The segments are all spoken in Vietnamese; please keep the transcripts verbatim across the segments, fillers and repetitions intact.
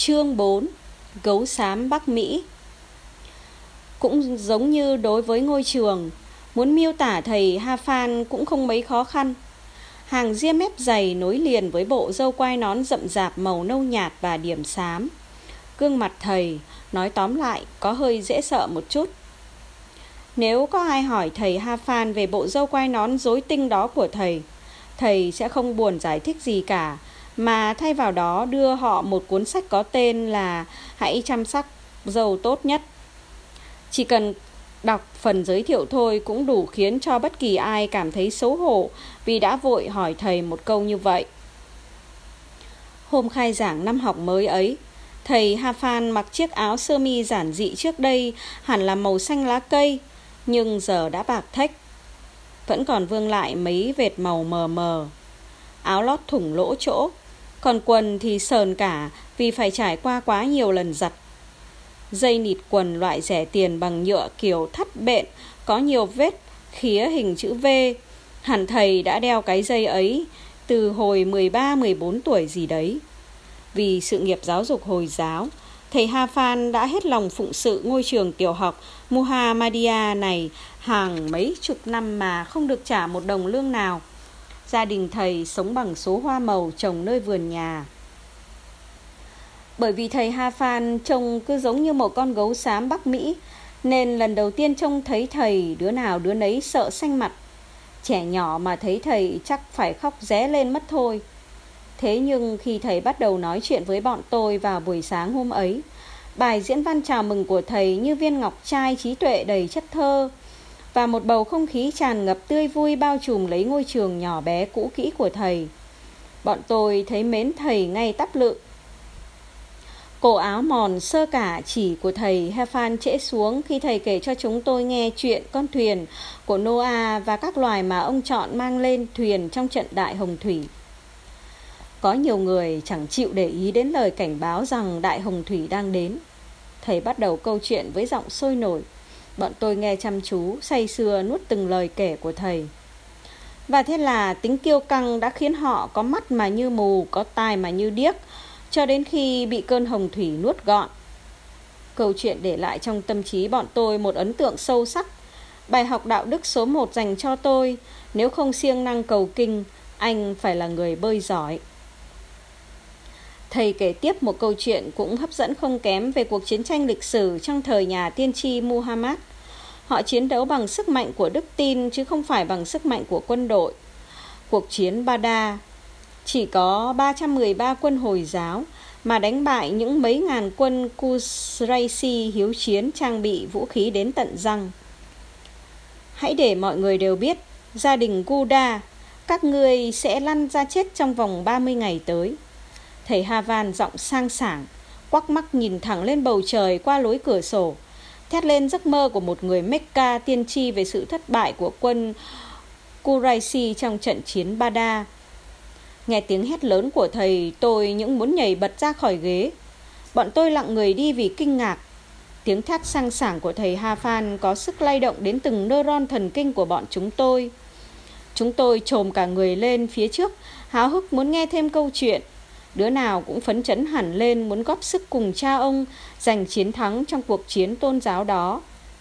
Chương bốn. Gấu xám Bắc Mỹ. Cũng giống như đối với ngôi trường, muốn miêu tả thầy Ha Phan cũng không mấy khó khăn. Hàng ria mép dày nối liền với bộ râu quai nón rậm rạp màu nâu nhạt và điểm xám. Gương mặt thầy, nói tóm lại, có hơi dễ sợ một chút. Nếu có ai hỏi thầy Ha Phan về bộ râu quai nón rối tinh đó của thầy, thầy sẽ không buồn giải thích gì cả, mà thay vào đó đưa họ một cuốn sách có tên là Hãy chăm sóc râu tốt nhất. Chỉ cần đọc phần giới thiệu thôi cũng đủ khiến cho bất kỳ ai cảm thấy xấu hổ vì đã vội hỏi thầy một câu như vậy. Hôm khai giảng năm học mới ấy, thầy Ha Phan mặc chiếc áo sơ mi giản dị trước đây hẳn là màu xanh lá cây, nhưng giờ đã bạc thách, vẫn còn vương lại mấy vệt màu mờ mờ. Áo lót thủng lỗ chỗ, còn quần thì sờn cả vì phải trải qua quá nhiều lần giặt. Dây nịt quần loại rẻ tiền bằng nhựa kiểu thắt bện, có nhiều vết khía hình chữ V. Hẳn thầy đã đeo cái dây ấy từ hồi mười ba mười bốn tuổi gì đấy. Vì sự nghiệp giáo dục Hồi giáo, thầy Ha Phan đã hết lòng phụng sự ngôi trường tiểu học Muhammadiyah này hàng mấy chục năm mà không được trả một đồng lương nào. Gia đình thầy sống bằng số hoa màu trồng nơi vườn nhà. Bởi vì thầy Ha Phan trông cứ giống như một con gấu xám Bắc Mỹ, nên lần đầu tiên trông thấy thầy, đứa nào đứa nấy sợ xanh mặt. Trẻ nhỏ mà thấy thầy chắc phải khóc ré lên mất thôi. Thế nhưng khi thầy bắt đầu nói chuyện với bọn tôi vào buổi sáng hôm ấy, bài diễn văn chào mừng của thầy như viên ngọc trai trí tuệ đầy chất thơ, và một bầu không khí tràn ngập tươi vui bao trùm lấy ngôi trường nhỏ bé cũ kỹ của thầy. Bọn tôi thấy mến thầy ngay tắp lự. Cổ áo mòn sơ cả chỉ của thầy Ha Phan trễ xuống khi thầy kể cho chúng tôi nghe chuyện con thuyền của Noah và các loài mà ông chọn mang lên thuyền trong trận đại hồng thủy. Có nhiều người chẳng chịu để ý đến lời cảnh báo rằng đại hồng thủy đang đến. Thầy bắt đầu câu chuyện với giọng sôi nổi. Bọn tôi nghe chăm chú, say sưa nuốt từng lời kể của thầy. Và thế là tính kiêu căng đã khiến họ có mắt mà như mù, có tai mà như điếc, cho đến khi bị cơn hồng thủy nuốt gọn. Câu chuyện để lại trong tâm trí bọn tôi một ấn tượng sâu sắc. Bài học đạo đức số một dành cho tôi, nếu không siêng năng cầu kinh, anh phải là người bơi giỏi. Thầy kể tiếp một câu chuyện cũng hấp dẫn không kém về cuộc chiến tranh lịch sử trong thời nhà tiên tri Muhammad. Họ chiến đấu bằng sức mạnh của đức tin chứ không phải bằng sức mạnh của quân đội. Cuộc chiến Badr chỉ có ba trăm mười ba quân Hồi giáo mà đánh bại những mấy ngàn quân Qurayshi hiếu chiến trang bị vũ khí đến tận răng. Hãy để mọi người đều biết, gia đình Guda, các ngươi sẽ lăn ra chết trong vòng ba mươi ngày tới. Thầy Ha Phan giọng sang sảng, quắc mắt nhìn thẳng lên bầu trời qua lối cửa sổ, thét lên giấc mơ của một người Mecca tiên tri về sự thất bại của quân Qurayshi trong trận chiến Badr. Nghe tiếng hét lớn của thầy, tôi những muốn nhảy bật ra khỏi ghế. Bọn tôi lặng người đi vì kinh ngạc. Tiếng thét sang sảng của thầy Ha Phan có sức lay động đến từng neuron thần kinh của bọn chúng tôi. Chúng tôi chồm cả người lên phía trước, háo hức muốn nghe thêm câu chuyện. Đứa nào cũng phấn chấn hẳn lên muốn góp sức cùng cha ông giành chiến thắng trong cuộc chiến tôn giáo đó.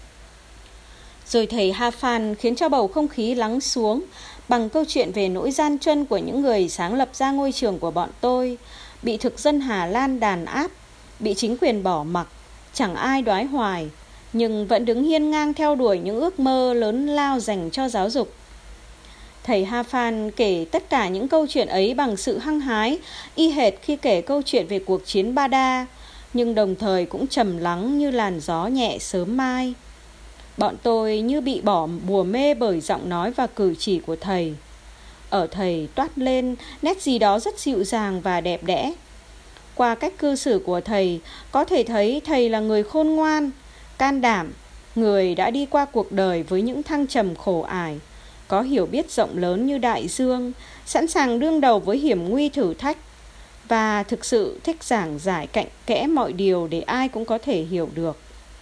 Rồi thầy Ha Phan khiến cho bầu không khí lắng xuống bằng câu chuyện về nỗi gian truân của những người sáng lập ra ngôi trường của bọn tôi, bị thực dân Hà Lan đàn áp, bị chính quyền bỏ mặc, chẳng ai đoái hoài, nhưng vẫn đứng hiên ngang theo đuổi những ước mơ lớn lao dành cho giáo dục. Thầy Ha Phan kể tất cả những câu chuyện ấy bằng sự hăng hái, y hệt khi kể câu chuyện về cuộc chiến Badr, nhưng đồng thời cũng trầm lắng như làn gió nhẹ sớm mai. Bọn tôi như bị bỏ bùa mê bởi giọng nói và cử chỉ của thầy. Ở thầy toát lên nét gì đó rất dịu dàng và đẹp đẽ. Qua cách cư xử của thầy, có thể thấy thầy là người khôn ngoan, can đảm, người đã đi qua cuộc đời với những thăng trầm khổ ải, có hiểu biết rộng lớn như đại dương, sẵn sàng đương đầu với hiểm nguy thử thách, và thực sự thích giảng giải cặn kẽ mọi điều để ai cũng có thể hiểu được.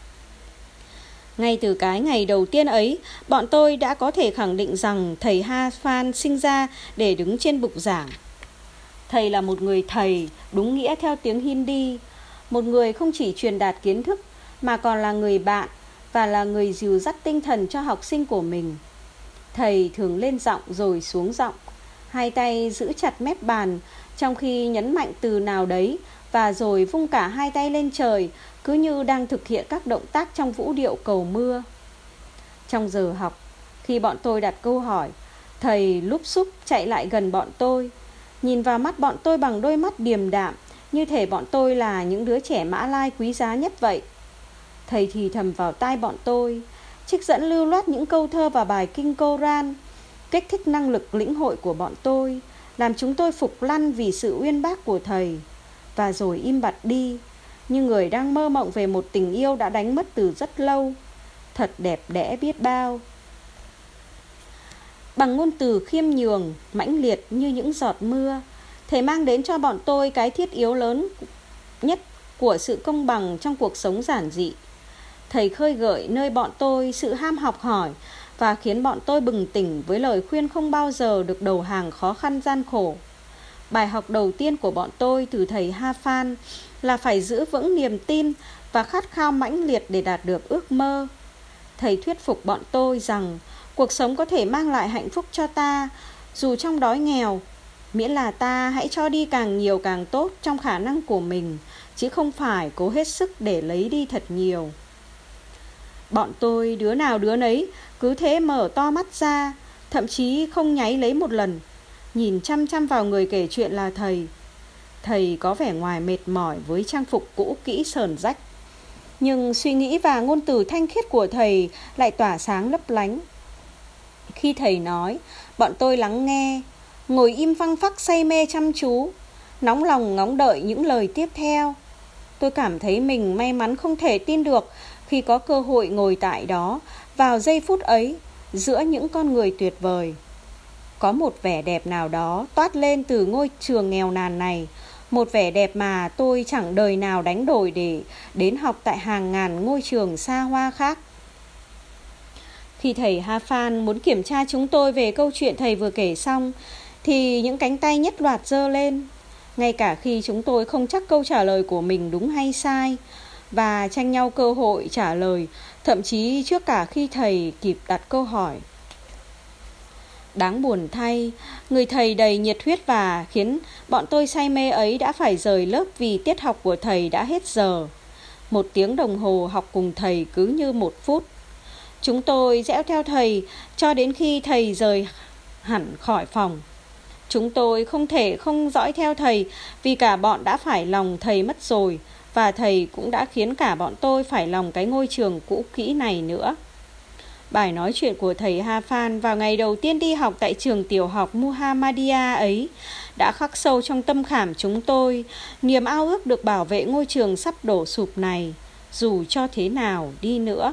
Ngay từ cái ngày đầu tiên ấy, bọn tôi đã có thể khẳng định rằng thầy Ha Phan sinh ra để đứng trên bục giảng. Thầy là một người thầy, đúng nghĩa theo tiếng Hindi. một người không chỉ truyền đạt kiến thức mà còn là người bạn và là người dìu dắt tinh thần cho học sinh của mình. Thầy thường lên giọng rồi xuống giọng, hai tay giữ chặt mép bàn trong khi nhấn mạnh từ nào đấy, và rồi vung cả hai tay lên trời, cứ như đang thực hiện các động tác trong vũ điệu cầu mưa. Trong giờ học, khi bọn tôi đặt câu hỏi, thầy lúp xúp chạy lại gần bọn tôi, nhìn vào mắt bọn tôi bằng đôi mắt điềm đạm, như thể bọn tôi là những đứa trẻ Mã Lai quý giá nhất vậy. Thầy thì thầm vào tai bọn tôi, trích dẫn lưu loát những câu thơ và bài kinh Koran, kích thích năng lực lĩnh hội của bọn tôi, làm chúng tôi phục lăn vì sự uyên bác của thầy, và rồi im bặt đi, như người đang mơ mộng về một tình yêu đã đánh mất từ rất lâu. Thật đẹp đẽ biết bao. Bằng ngôn từ khiêm nhường, mãnh liệt như những giọt mưa, thầy mang đến cho bọn tôi cái thiết yếu lớn nhất của sự công bằng trong cuộc sống giản dị. Thầy khơi gợi nơi bọn tôi sự ham học hỏi và khiến bọn tôi bừng tỉnh với lời khuyên không bao giờ được đầu hàng khó khăn gian khổ. Bài học đầu tiên của bọn tôi từ thầy Ha Phan là phải giữ vững niềm tin và khát khao mãnh liệt để đạt được ước mơ. Thầy thuyết phục bọn tôi rằng cuộc sống có thể mang lại hạnh phúc cho ta, dù trong đói nghèo, miễn là ta hãy cho đi càng nhiều càng tốt trong khả năng của mình, chứ không phải cố hết sức để lấy đi thật nhiều. Bọn tôi đứa nào đứa nấy cứ thế mở to mắt ra, thậm chí không nháy lấy một lần, nhìn chăm chăm vào người kể chuyện là thầy. Thầy có vẻ ngoài mệt mỏi với trang phục cũ kỹ sờn rách, nhưng suy nghĩ và ngôn từ thanh khiết của thầy lại tỏa sáng lấp lánh. Khi thầy nói, bọn tôi lắng nghe, ngồi im phăng phắc say mê chăm chú, nóng lòng ngóng đợi những lời tiếp theo. Tôi cảm thấy mình may mắn không thể tin được khi có cơ hội ngồi tại đó vào giây phút ấy giữa những con người tuyệt vời. Có một vẻ đẹp nào đó toát lên từ ngôi trường nghèo nàn này, một vẻ đẹp mà tôi chẳng đời nào đánh đổi để đến học tại hàng ngàn ngôi trường xa hoa khác. Khi thầy Ha Phan muốn kiểm tra chúng tôi về câu chuyện thầy vừa kể xong, thì những cánh tay nhất loạt giơ lên, ngay cả khi chúng tôi không chắc câu trả lời của mình đúng hay sai, và tranh nhau cơ hội trả lời, thậm chí trước cả khi thầy kịp đặt câu hỏi. Đáng buồn thay, người thầy đầy nhiệt huyết và khiến bọn tôi say mê ấy đã phải rời lớp vì tiết học của thầy đã hết giờ. Một tiếng đồng hồ học cùng thầy cứ như một phút. Chúng tôi dõi theo thầy cho đến khi thầy rời hẳn khỏi phòng. Chúng tôi không thể không dõi theo thầy vì cả bọn đã phải lòng thầy mất rồi, và thầy cũng đã khiến cả bọn tôi phải lòng cái ngôi trường cũ kỹ này nữa. Bài nói chuyện của thầy Ha Phan vào ngày đầu tiên đi học tại trường tiểu học Muhammadiyah ấy đã khắc sâu trong tâm khảm chúng tôi niềm ao ước được bảo vệ ngôi trường sắp đổ sụp này, dù cho thế nào đi nữa.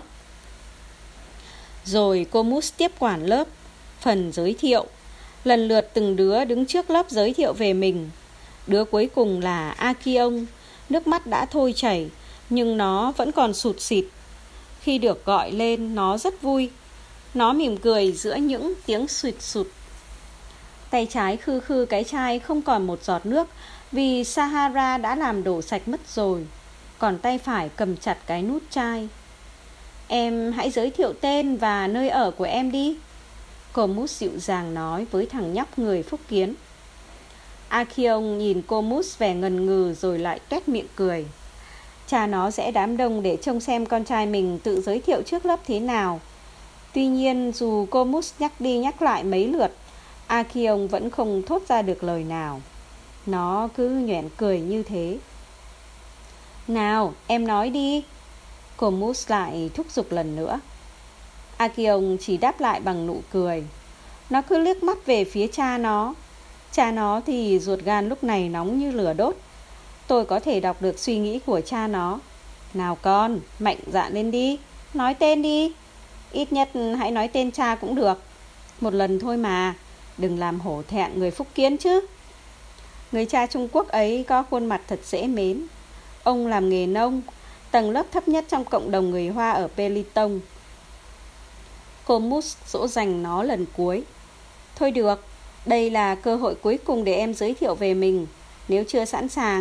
Rồi cô Mus tiếp quản lớp. Phần giới thiệu. Lần lượt từng đứa đứng trước lớp giới thiệu về mình. Đứa cuối cùng là Akiong. Nước mắt đã thôi chảy, nhưng nó vẫn còn sụt sịt. Khi được gọi lên, nó rất vui. Nó mỉm cười giữa những tiếng sụt sụt. Tay trái khư khư cái chai không còn một giọt nước vì Sahara đã làm đổ sạch mất rồi. Còn tay phải cầm chặt cái nút chai. Em hãy giới thiệu tên và nơi ở của em đi, cô Mút dịu dàng nói với thằng nhóc người Phúc Kiến. Akiong nhìn cô Mút vẻ ngần ngừ rồi lại toét miệng cười. Cha nó sẽ đám đông để trông xem con trai mình tự giới thiệu trước lớp thế nào. Tuy nhiên dù cô Mút nhắc đi nhắc lại mấy lượt, Akiong vẫn không thốt ra được lời nào. Nó cứ nhoẻn cười như thế. Nào, em nói đi, cô Mút lại thúc giục lần nữa. Akiong chỉ đáp lại bằng nụ cười. Nó cứ liếc mắt về phía cha nó. Cha nó thì ruột gan lúc này nóng như lửa đốt. Tôi có thể đọc được suy nghĩ của cha nó. Nào con, mạnh dạn lên đi, nói tên đi. Ít nhất hãy nói tên cha cũng được. Một lần thôi mà, đừng làm hổ thẹn người Phúc Kiến chứ. Người cha Trung Quốc ấy có khuôn mặt thật dễ mến. Ông làm nghề nông, tầng lớp thấp nhất trong cộng đồng người Hoa ở Peliton. Cô Mus dỗ dành nó lần cuối. Thôi được, đây là cơ hội cuối cùng để em giới thiệu về mình. Nếu chưa sẵn sàng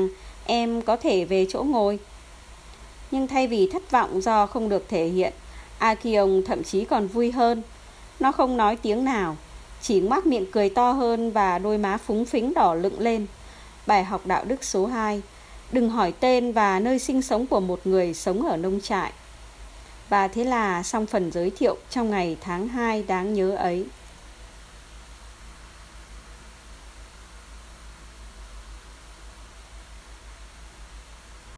em có thể về chỗ ngồi. Nhưng thay vì thất vọng do không được thể hiện, A Kiông thậm chí còn vui hơn. Nó không nói tiếng nào, chỉ ngoác miệng cười to hơn và đôi má phúng phính đỏ lựng lên. Bài học đạo đức số hai: đừng hỏi tên và nơi sinh sống của một người sống ở nông trại. Và thế là xong phần giới thiệu trong ngày tháng hai đáng nhớ ấy.